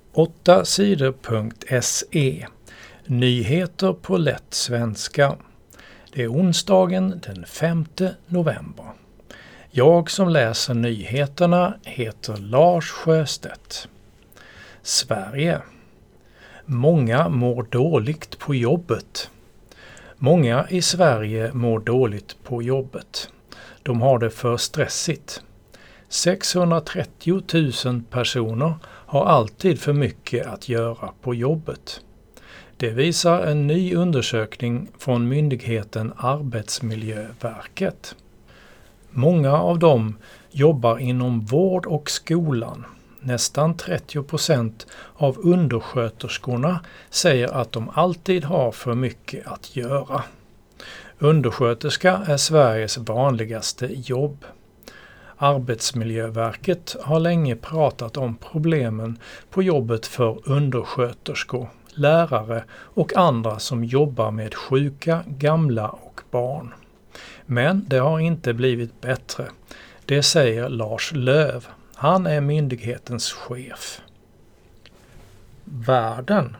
8sidor.se. Nyheter på lätt svenska. Det är onsdagen den 5 november. Jag som läser nyheterna heter Lars Sjöstedt. Sverige. Många mår dåligt på jobbet. Många i Sverige mår dåligt på jobbet. De har det för stressigt. 630 000 personer har alltid för mycket att göra på jobbet. Det visar en ny undersökning från myndigheten Arbetsmiljöverket. Många av dem jobbar inom vård och skolan. Nästan 30% av undersköterskorna säger att de alltid har för mycket att göra. Undersköterska är Sveriges vanligaste jobb. Arbetsmiljöverket har länge pratat om problemen på jobbet för undersköterskor, lärare och andra som jobbar med sjuka, gamla och barn. Men det har inte blivit bättre. Det säger Lars Löv. Han är myndighetens chef. Världen.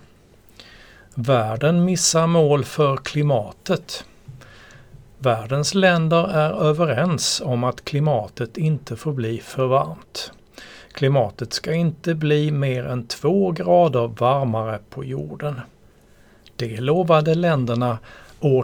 Världen missar mål för klimatet. Världens länder är överens om att klimatet inte får bli för varmt. Klimatet ska inte bli mer än 2 grader varmare på jorden. Det lovade länderna år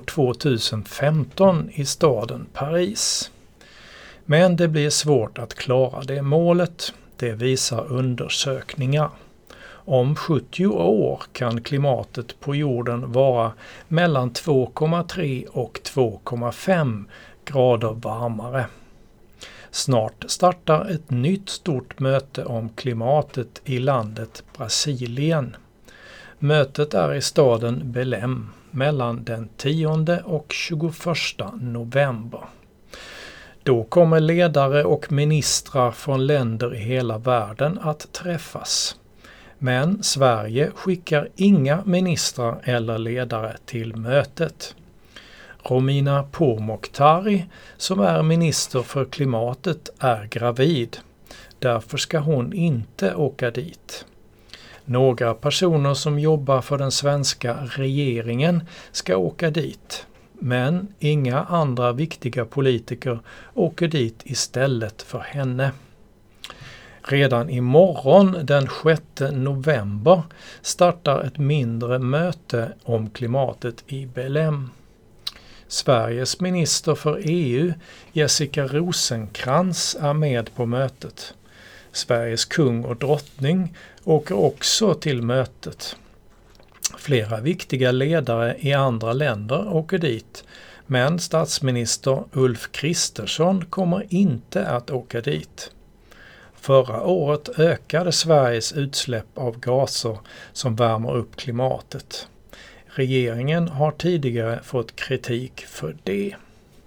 2015 i staden Paris. Men det blir svårt att klara det målet, det visar undersökningar. Om 70 år kan klimatet på jorden vara mellan 2,3 och 2,5 grader varmare. Snart startar ett nytt stort möte om klimatet i landet Brasilien. Mötet är i staden Belém mellan den 10 och 21 november. Då kommer ledare och ministrar från länder i hela världen att träffas. Men Sverige skickar inga ministrar eller ledare till mötet. Romina Pourmokhtari, som är minister för klimatet, är gravid. Därför ska hon inte åka dit. Några personer som jobbar för den svenska regeringen ska åka dit. Men inga andra viktiga politiker åker dit istället för henne. Redan imorgon den 6 november startar ett mindre möte om klimatet i Belém. Sveriges minister för EU, Jessica Rosencrantz, är med på mötet. Sveriges kung och drottning åker också till mötet. Flera viktiga ledare i andra länder åker dit, men statsminister Ulf Kristersson kommer inte att åka dit. Förra året ökade Sveriges utsläpp av gaser som värmer upp klimatet. Regeringen har tidigare fått kritik för det.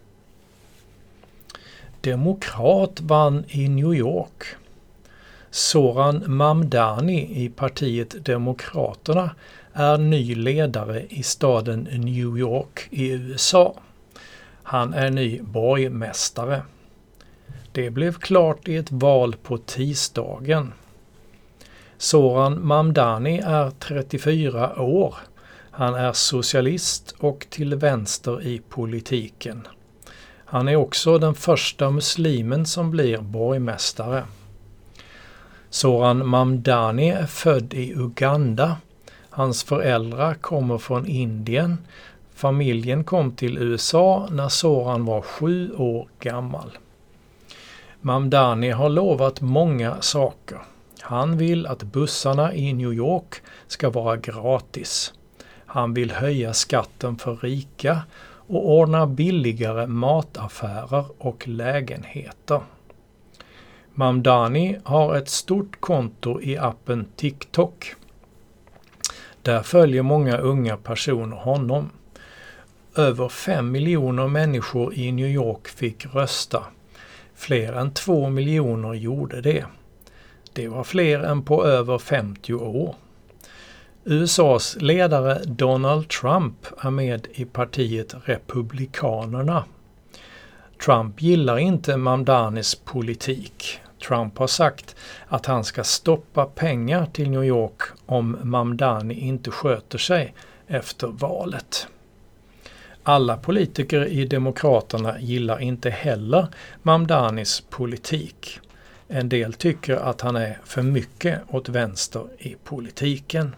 Demokrat vann i New York. Zoran Mamdani i partiet Demokraterna är ny ledare i staden New York i USA. Han är ny borgmästare. Det blev klart i ett val på tisdagen. Zoran Mamdani är 34 år. Han är socialist och till vänster i politiken. Han är också den första muslimen som blir borgmästare. Zoran Mamdani är född i Uganda. Hans föräldrar kommer från Indien. Familjen kom till USA när Zoran var 7 år gammal. Mamdani har lovat många saker. Han vill att bussarna i New York ska vara gratis. Han vill höja skatten för rika och ordna billigare mataffärer och lägenheter. Mamdani har ett stort konto i appen TikTok. Där följer många unga personer honom. Över 5 miljoner människor i New York fick rösta. Fler än 2 miljoner gjorde det. Det var fler än på över 50 år. USAs ledare Donald Trump är med i partiet Republikanerna. Trump gillar inte Mamdanis politik. Trump har sagt att han ska stoppa pengar till New York om Mamdani inte sköter sig efter valet. Alla politiker i Demokraterna gillar inte heller Mamdanis politik. En del tycker att han är för mycket åt vänster i politiken.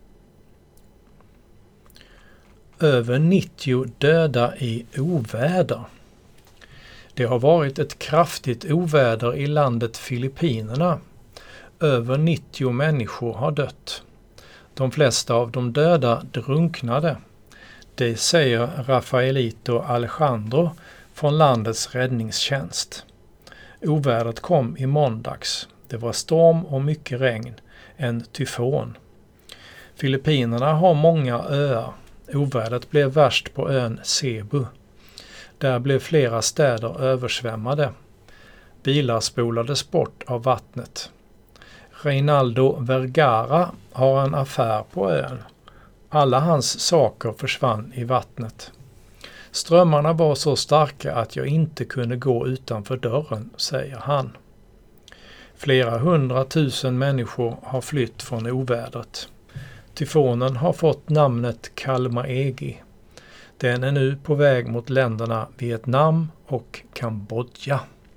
Över 90 döda i oväder. Det har varit ett kraftigt oväder i landet Filippinerna. Över 90 människor har dött. De flesta av de döda drunknade. Det säger Rafaelito Alejandro från landets räddningstjänst. Ovädret kom i måndags. Det var storm och mycket regn. En tyfon. Filippinerna har många öar. Ovädret blev värst på ön Cebu. Där blev flera städer översvämmade. Bilar spolades bort av vattnet. Reinaldo Vergara har en affär på ön. Alla hans saker försvann i vattnet. Strömmarna var så starka att jag inte kunde gå utanför dörren, säger han. Flera 100 000 människor har flytt från ovädret. Tyfonen har fått namnet Kalmaegi. Den är nu på väg mot länderna Vietnam och Kambodja.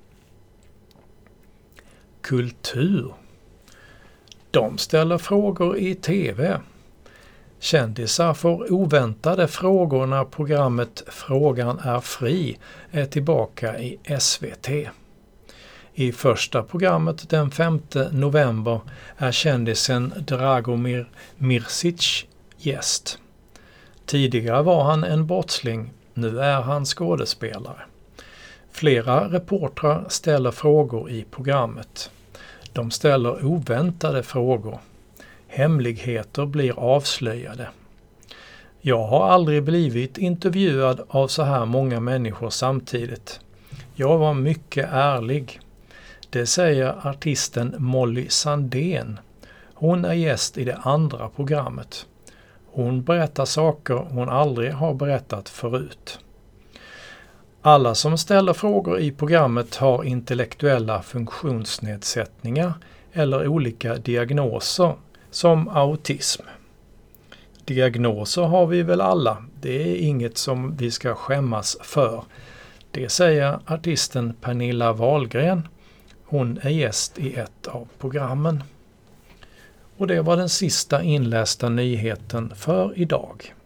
Kultur. De ställer frågor i tv. Kändisar får oväntade frågor när programmet Frågan är fri är tillbaka i SVT. I första programmet den 5 november är kändisen Dragomir Mirsic gäst. Tidigare var han en brottsling, nu är han skådespelare. Flera reportrar ställer frågor i programmet. De ställer oväntade frågor. Hemligheter blir avslöjade. Jag har aldrig blivit intervjuad av så här många människor samtidigt. Jag var mycket ärlig. Det säger artisten Molly Sandén. Hon är gäst i det andra programmet. Hon berättar saker hon aldrig har berättat förut. Alla som ställer frågor i programmet har intellektuella funktionsnedsättningar eller olika diagnoser som autism. Diagnoser har vi väl alla, det är inget som vi ska skämmas för. Det säger artisten Pernilla Wahlgren. Hon är gäst i ett av programmen. Och det var den sista inlästa nyheten för idag.